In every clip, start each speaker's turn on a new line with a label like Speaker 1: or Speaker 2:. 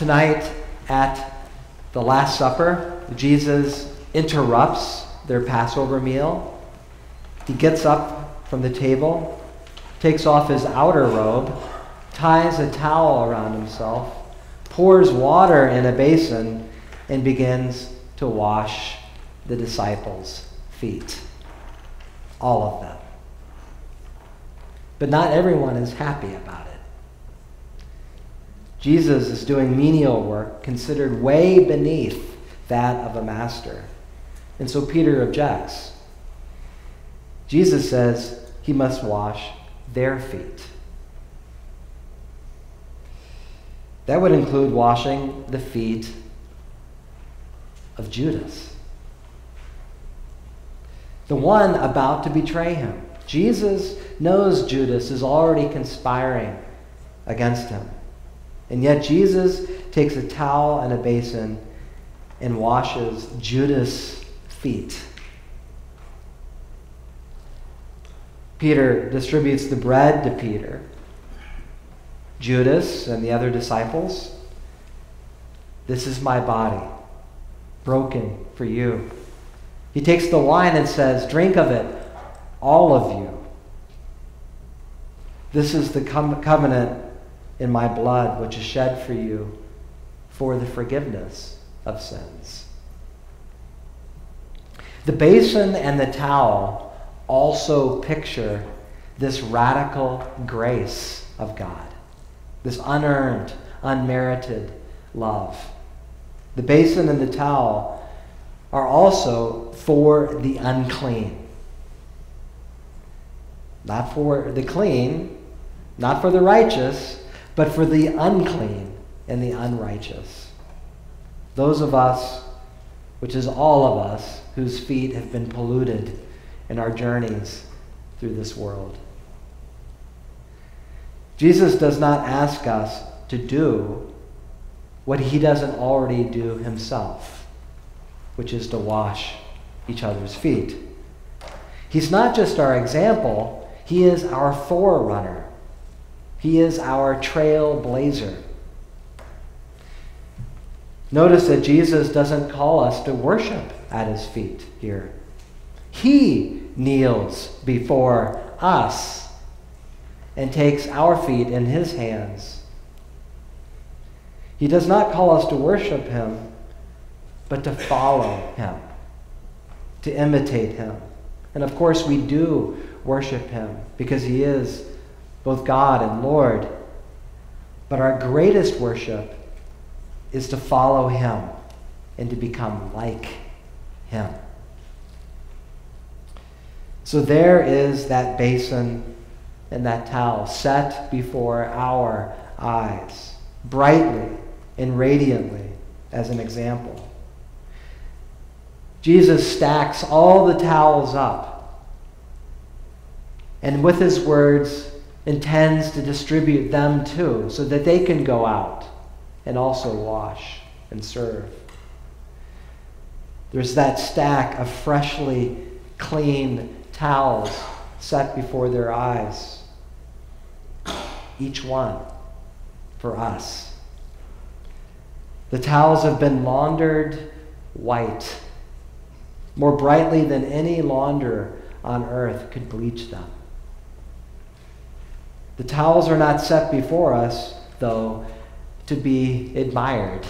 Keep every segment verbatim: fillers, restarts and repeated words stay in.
Speaker 1: Tonight at the Last Supper, Jesus interrupts their Passover meal. He gets up from the table, takes off his outer robe, ties a towel around himself, pours water in a basin, and begins to wash the disciples' feet. All of them. But not everyone is happy about it. Jesus is doing menial work considered way beneath that of a master. And so Peter objects. Jesus says he must wash their feet. That would include washing the feet of Judas, the one about to betray him. Jesus knows Judas is already conspiring against him. And yet Jesus takes a towel and a basin and washes Judas' feet. Peter distributes the bread to Peter. Judas and the other disciples, this is my body, broken for you. He takes the wine and says, drink of it, all of you. This is the com- covenant in my blood, which is shed for you for the forgiveness of sins. The basin and the towel also picture this radical grace of God, this unearned, unmerited love. The basin and the towel are also for the unclean. Not for the clean, not for the righteous, but for the unclean and the unrighteous. Those of us, which is all of us, whose feet have been polluted in our journeys through this world. Jesus does not ask us to do what he doesn't already do himself, which is to wash each other's feet. He's not just our example, he is our forerunner. He is our trailblazer. Notice that Jesus doesn't call us to worship at his feet here. He kneels before us and takes our feet in his hands. He does not call us to worship him, but to follow him, to imitate him. And of course we do worship him because he is both God and Lord. But our greatest worship is to follow him and to become like him. So there is that basin and that towel set before our eyes, brightly and radiantly as an example. Jesus stacks all the towels up, and with his words intends to distribute them too, so that they can go out and also wash and serve. There's that stack of freshly clean towels set before their eyes, each one for us. The towels have been laundered white, more brightly than any launderer on earth could bleach them. The towels are not set before us, though, to be admired.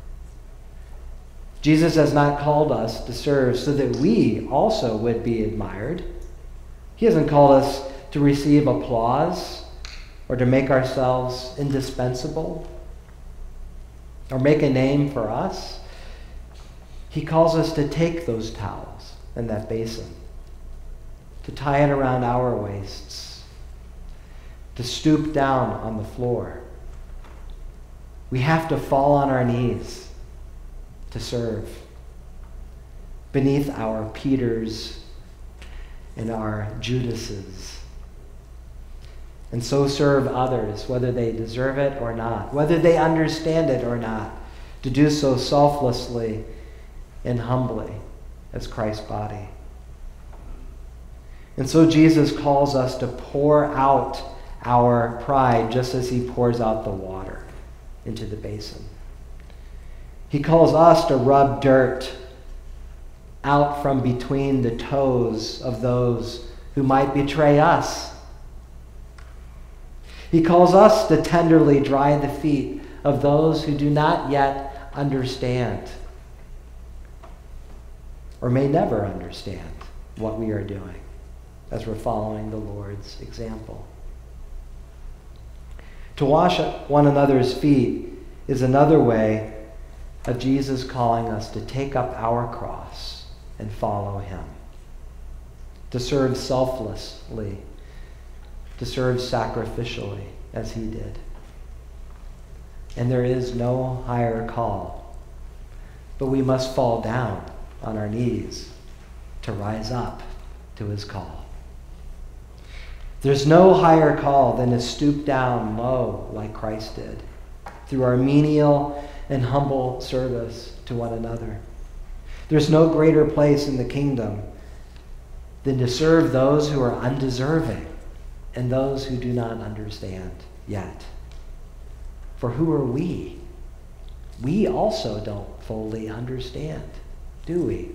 Speaker 1: Jesus has not called us to serve so that we also would be admired. He hasn't called us to receive applause or to make ourselves indispensable or make a name for us. He calls us to take those towels and that basin, to tie it around our waists, to stoop down on the floor. We have to fall on our knees to serve beneath our Peters and our Judases, and so serve others, whether they deserve it or not, whether they understand it or not, to do so selflessly and humbly as Christ's body. And so Jesus calls us to pour out our pride just as he pours out the water into the basin. He calls us to rub dirt out from between the toes of those who might betray us. He calls us to tenderly dry the feet of those who do not yet understand or may never understand what we are doing as we're following the Lord's example. To wash one another's feet is another way of Jesus calling us to take up our cross and follow him, to serve selflessly, to serve sacrificially as he did. And there is no higher call, but we must fall down on our knees to rise up to his call. There's no higher call than to stoop down low like Christ did through our menial and humble service to one another. There's no greater place in the kingdom than to serve those who are undeserving and those who do not understand yet. For who are we? We also don't fully understand, do we?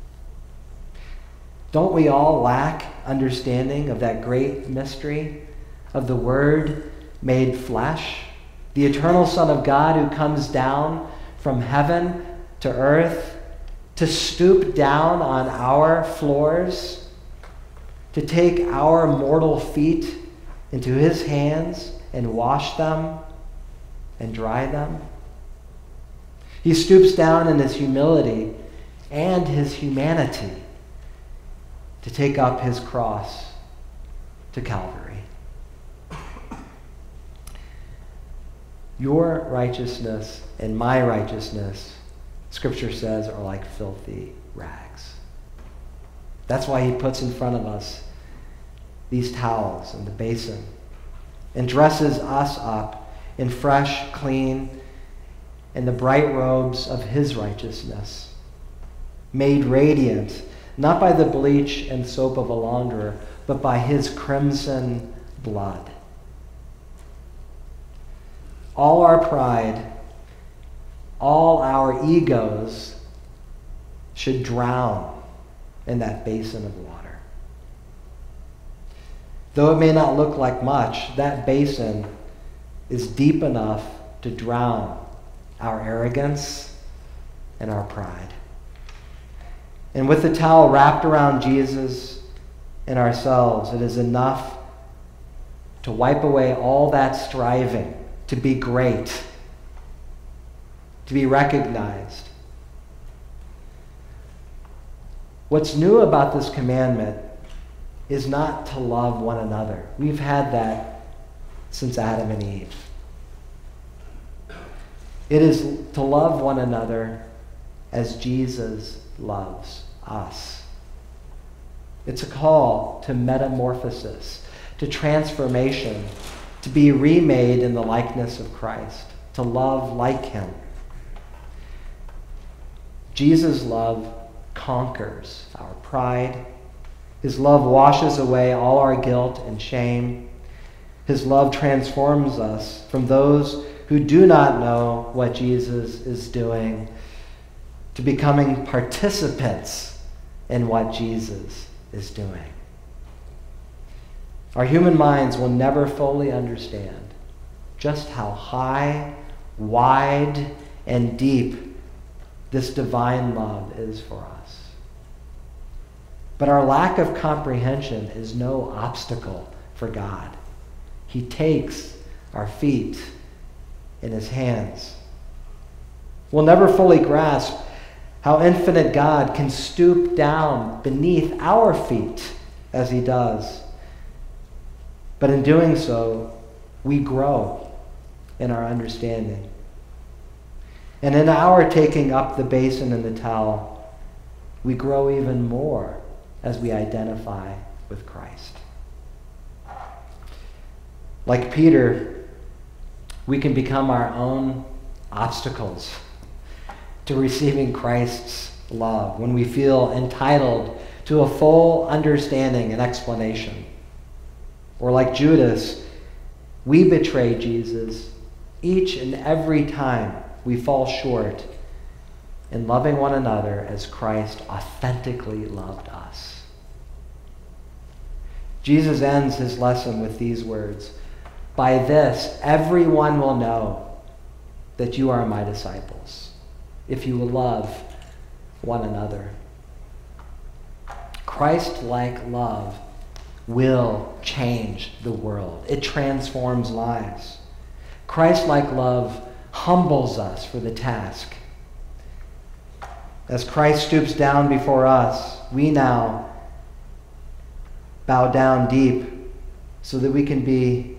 Speaker 1: Don't we all lack understanding of that great mystery of the Word made flesh, the eternal Son of God who comes down from heaven to earth to stoop down on our floors, to take our mortal feet into his hands and wash them and dry them? He stoops down in his humility and his humanity to take up his cross to Calvary. Your righteousness and my righteousness, Scripture says, are like filthy rags. That's why he puts in front of us these towels and the basin and dresses us up in fresh, clean, and the bright robes of his righteousness, made radiant, not by the bleach and soap of a launderer, but by his crimson blood. All our pride, all our egos should drown in that basin of water. Though it may not look like much, that basin is deep enough to drown our arrogance and our pride. And with the towel wrapped around Jesus and ourselves, it is enough to wipe away all that striving to be great, to be recognized. What's new about this commandment is not to love one another. We've had that since Adam and Eve. It is to love one another as Jesus loves us. It's a call to metamorphosis, to transformation, to be remade in the likeness of Christ, to love like him. Jesus' love conquers our pride. His love washes away all our guilt and shame. His love transforms us from those who do not know what Jesus is doing to becoming participants in what Jesus is doing. Our human minds will never fully understand just how high, wide, and deep this divine love is for us. But our lack of comprehension is no obstacle for God. He takes our feet in his hands. We'll never fully grasp how infinite God can stoop down beneath our feet as he does. But in doing so, we grow in our understanding. And in our taking up the basin and the towel, we grow even more as we identify with Christ. Like Peter, we can become our own obstacles to receiving Christ's love when we feel entitled to a full understanding and explanation. Or like Judas, we betray Jesus each and every time we fall short in loving one another as Christ authentically loved us. Jesus ends his lesson with these words, "By this, everyone will know that you are my disciples, if you will love one another." Christ-like love will change the world. It transforms lives. Christ-like love humbles us for the task. As Christ stoops down before us, we now bow down deep so that we can be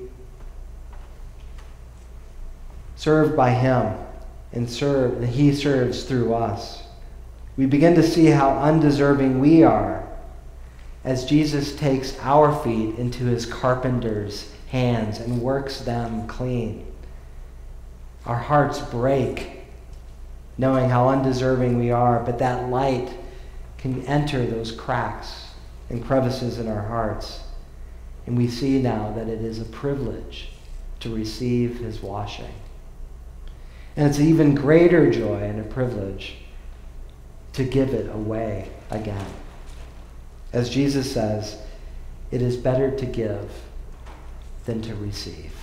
Speaker 1: served by him and serve, and he serves through us. We begin to see how undeserving we are as Jesus takes our feet into his carpenter's hands and works them clean. Our hearts break knowing how undeserving we are, but that light can enter those cracks and crevices in our hearts. And we see now that it is a privilege to receive his washing. And it's an even greater joy and a privilege to give it away again. As Jesus says, it is better to give than to receive.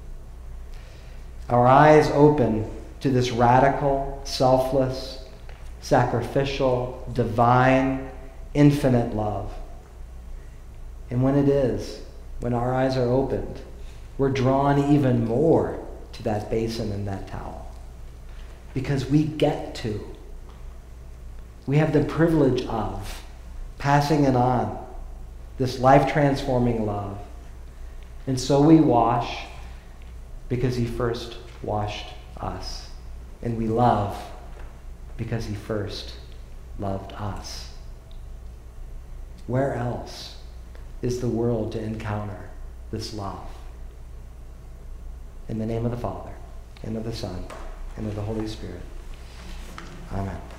Speaker 1: Our eyes open to this radical, selfless, sacrificial, divine, infinite love. And when it is, when our eyes are opened, we're drawn even more to that basin and that towel. Because we get to. We have the privilege of passing it on, this life-transforming love. And so we wash because he first washed us. And we love because he first loved us. Where else is the world to encounter this love? In the name of the Father, and of the Son, and of the Holy Spirit. Amen.